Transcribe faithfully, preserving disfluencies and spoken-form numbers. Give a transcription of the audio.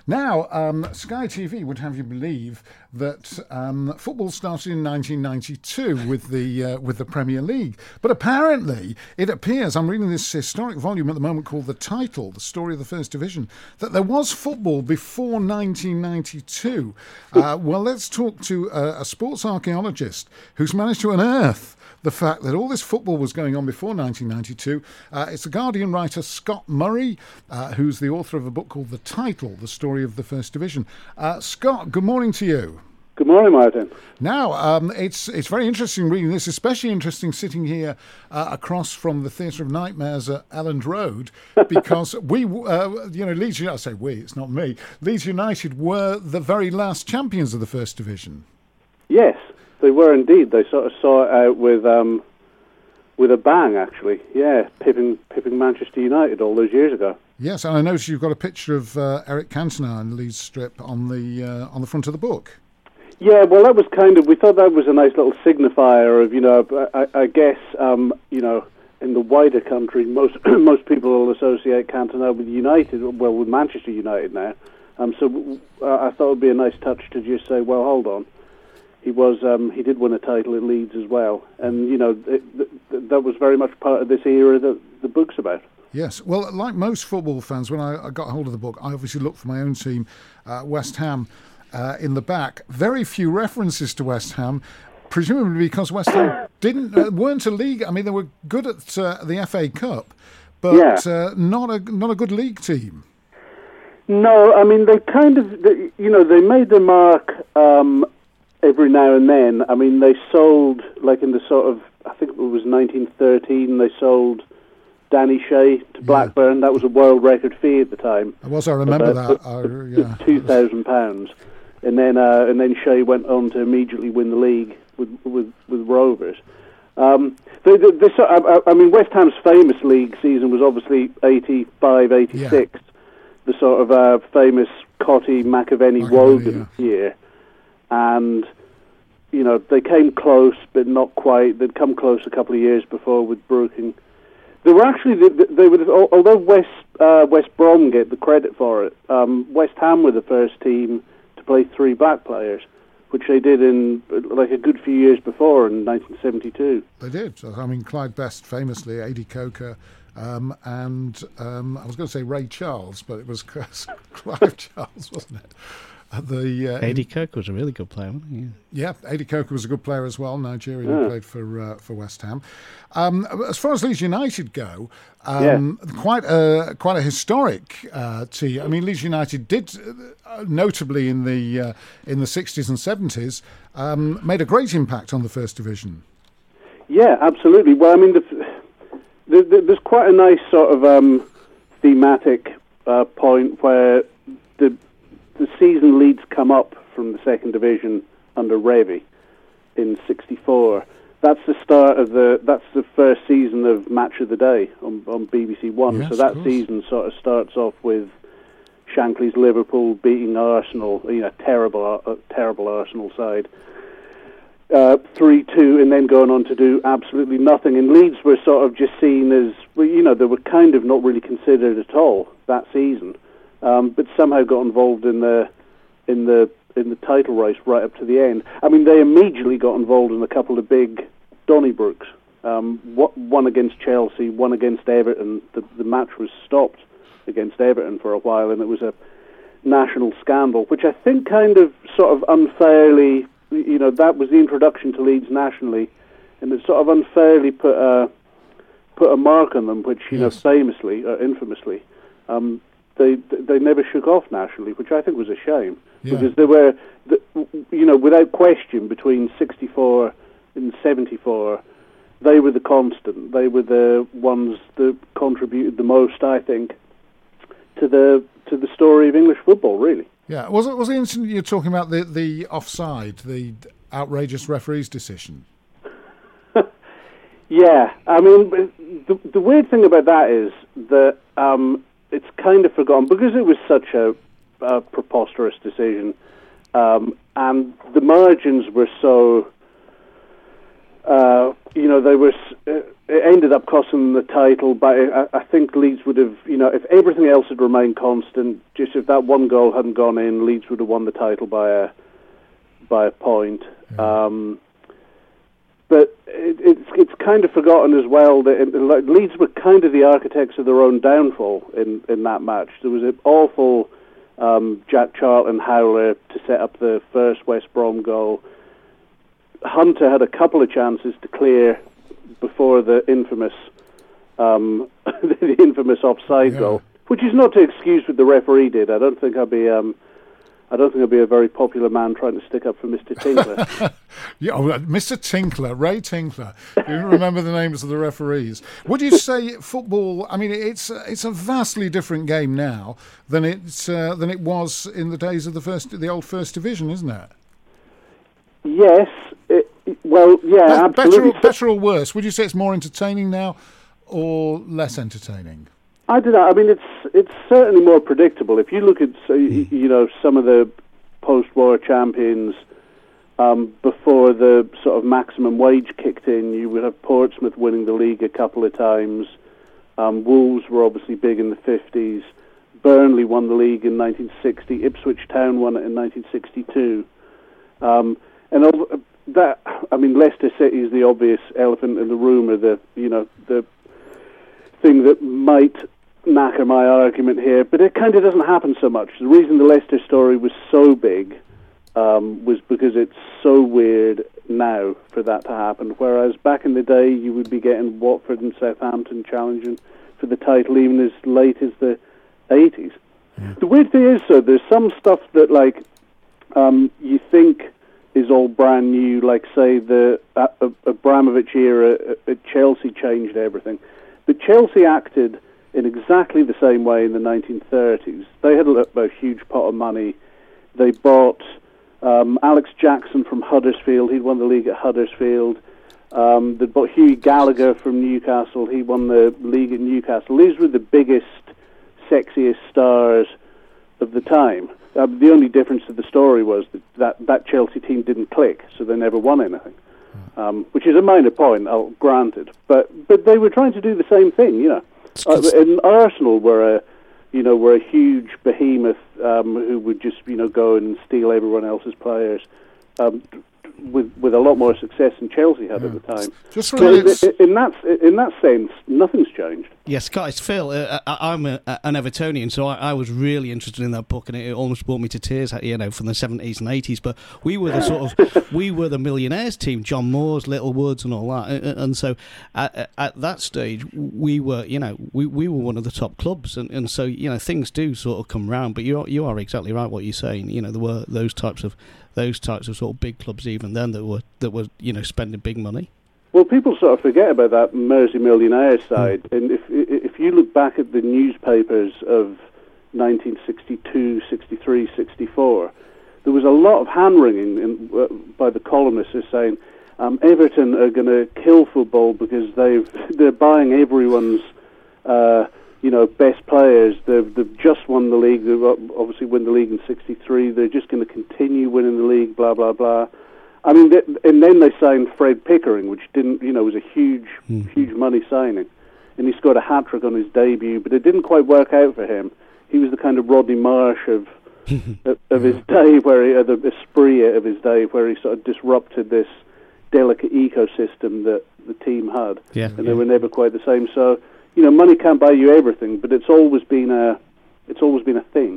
Now, um, Sky T V would have you believe that um, football started in nineteen ninety-two with the uh, with the Premier League, but apparently it appears, I'm reading this historic volume at the moment called The Title, The Story of the First Division, that there was football before nineteen ninety-two. Uh, well, let's talk to a, a sports archaeologist who's managed to unearth the fact that all this football was going on before nineteen ninety-two. Uh, it's the Guardian writer Scott Murray, uh, who's the author of a book called The Title, The Story of the First Division. Uh, Scott, good morning to you. Good morning, Martin. Now, um, it's it's very interesting reading this, especially interesting sitting here uh, across from the Theatre of Nightmares at Elland Road, because we, uh, you know, Leeds United, I say we, it's not me, Leeds United were the very last champions of the First Division. Yes, they were indeed. They sort of saw it out with um, with a bang, actually. Yeah, pipping, pipping Manchester United all those years ago. Yes, and I noticed you've got a picture of uh, Eric Cantona and Leeds strip on the uh, on the front of the book. Yeah, well, that was kind of, we thought that was a nice little signifier of, you know, I, I guess, um, you know, in the wider country, most most people will associate Cantona with United, well, with Manchester United now. Um, so uh, I thought it would be a nice touch to just say, well, hold on. He was, um, he did win a title at Leeds as well. And, you know, it, it, that was very much part of this era that the book's about. Yes, well, like most football fans, when I, I got hold of the book, I obviously looked for my own team, uh, West Ham. Uh, in the back, very few references to West Ham, presumably because West Ham didn't uh, weren't a league. I mean, they were good at uh, the F A Cup, but yeah. uh, not a not a good league team. No, I mean they kind of, they, you know, they made their mark um, every now and then. I mean, they sold, like in the sort of, I think it was nineteen thirteen, they sold Danny Shea to Blackburn. Yeah. That was a world record fee at the time. It was, I remember about, that. Uh, yeah. two thousand pounds. And then, uh, and then Shea went on to immediately win the league with with, with Rovers. Um, the, the, this, I, I mean, West Ham's famous league season was obviously eighty-five eighty-six, yeah. The sort of uh, famous Cotty, McAvenny, Wogan yeah. year. And, you know, they came close, but not quite. They'd come close a couple of years before with Brooking. They were actually, they, they were, although West uh, West Brom get the credit for it, um, West Ham were the first team play three black players, which they did in like a good few years before in nineteen seventy-two. They did. I mean, Clyde Best famously, Adi Coker, um, and um, I was going to say Ray Charles, but it was Clive Charles, wasn't it? Uh, the uh, Adi Coker was a really good player, wasn't he? Yeah, Adi Coker was a good player as well, Nigerian yeah. who played for uh, for West Ham. Um, as far as Leeds United go, um, yeah. quite a quite a historic uh, team. I mean, Leeds United did, uh, notably in the uh, in the sixties and seventies, um, made a great impact on the First Division. Yeah, absolutely. Well, I mean, the, the, the, there's quite a nice sort of um, thematic uh, point where the the season Leeds come up from the second division under Revie in sixty-four. That's the start of the. That's the first season of Match of the Day on, on B B C One. Yes, so that season sort of starts off with Shankly's Liverpool beating Arsenal. You know, terrible, uh, terrible Arsenal side. Uh, three two, and then going on to do absolutely nothing. And Leeds were sort of just seen as, well, you know, they were kind of not really considered at all that season. Um, but somehow got involved in the in the in the title race right up to the end. I mean, they immediately got involved in a couple of big Donnybrooks. Um, one against Chelsea, one against Everton. The, the match was stopped against Everton for a while, and it was a national scandal, which I think kind of sort of unfairly, you know, that was the introduction to Leeds nationally, and it sort of unfairly put a put a mark on them, which you yes. know, famously or infamously. Um, They they never shook off nationally, which I think was a shame, yeah. because they were, you know, without question, between sixty-four and seventy-four, they were the constant. They were the ones that contributed the most, I think, to the to the story of English football. Really. Yeah. Was it was the incident you're talking about, the the offside, the outrageous referee's decision? Yeah. I mean, the the weird thing about that is that. Um, It's kind of forgotten because it was such a, a preposterous decision, um, and the margins were so uh, you know, they were. Uh, it ended up costing them the title, but I, I think Leeds would have, you know, if everything else had remained constant, just if that one goal hadn't gone in, Leeds would have won the title by a by a point. Yeah. Um, but it, it's it's kind of forgotten as well that it, like, Leeds were kind of the architects of their own downfall in, in that match. There was an awful um, Jack Charlton howler to set up the first West Brom goal. Hunter had a couple of chances to clear before the infamous um, the infamous offside yeah. goal, which is not to excuse what the referee did. I don't think I'd be um, I don't think I'd be a very popular man trying to stick up for Mister Tinkler. yeah, oh, Mister Tinkler, Ray Tinkler. You remember the names of the referees. Would you say football? I mean, it's it's a vastly different game now than it's uh, than it was in the days of the first the old First Division, isn't it? Yes. It, well, yeah, Be- absolutely. Better or, better or worse? Would you say it's more entertaining now or less entertaining? I don't know. I mean, it's it's certainly more predictable. If you look at, mm. you know, some of the post-war champions um, before the sort of maximum wage kicked in, you would have Portsmouth winning the league a couple of times. Um, Wolves were obviously big in the fifties. Burnley won the league in nineteen sixty. Ipswich Town won it in nineteen sixty-two. Um, and over, that, I mean, Leicester City is the obvious elephant in the room, or the, you know, the thing that might knacker my argument here, but it kind of doesn't happen so much. The reason the Leicester story was so big um, was because it's so weird now for that to happen, whereas back in the day you would be getting Watford and Southampton challenging for the title even as late as the eighties. Yeah. The weird thing is, though, there's some stuff that, like, um, you think is all brand new, like, say, the uh, Abramovich era at Chelsea changed everything. But Chelsea acted in exactly the same way in the nineteen thirties. They had a, a huge pot of money. They bought um, Alex Jackson from Huddersfield. He'd won the league at Huddersfield. Um, they bought Hughie Gallagher from Newcastle. He won the league at Newcastle. These were the biggest, sexiest stars of the time. Uh, the only difference to the story was that, that that Chelsea team didn't click, so they never won anything, um, which is a minor point, I'll granted. But but they were trying to do the same thing, you know. Uh, and Arsenal were a, you know, were a huge behemoth um, who would just, you know, go and steal everyone else's players, um, with with a lot more success than Chelsea had yeah. at the time. Just so in, in that in that sense, nothing's changed. Yes, guys, Phil, uh, I'm a, an Evertonian, so I, I was really interested in that book, and it, it almost brought me to tears, you know, from the seventies and eighties. But we were the sort of we were the millionaires team, John Moore's, Littlewoods, and all that. And, and so at, at that stage, we were, you know, we, we were one of the top clubs, and, and so you know things do sort of come round. But you are, you are exactly right what you're saying. You know, there were those types of those types of sort of big clubs even then that were that were you know spending big money. Well, people sort of forget about that Mersey millionaire side, mm. and if if you look back at the newspapers of nineteen sixty-two, sixty-three, sixty-four, there was a lot of hand-wringing in, uh, by the columnists saying um, Everton are going to kill football because they've they're buying everyone's uh, you know best players. They've they've just won the league. They've obviously won the league in sixty-three. They're just going to continue winning the league. Blah blah blah. I mean, th- and then they signed Fred Pickering, which didn't, you know, was a huge, mm. huge money signing, and he scored a hat trick on his debut, but it didn't quite work out for him. He was the kind of Rodney Marsh of of, of his day, where he, uh, the Esprit of his day, where he sort of disrupted this delicate ecosystem that the team had, yeah, and yeah. they were never quite the same. So, you know, money can't buy you everything, but it's always been a, it's always been a thing.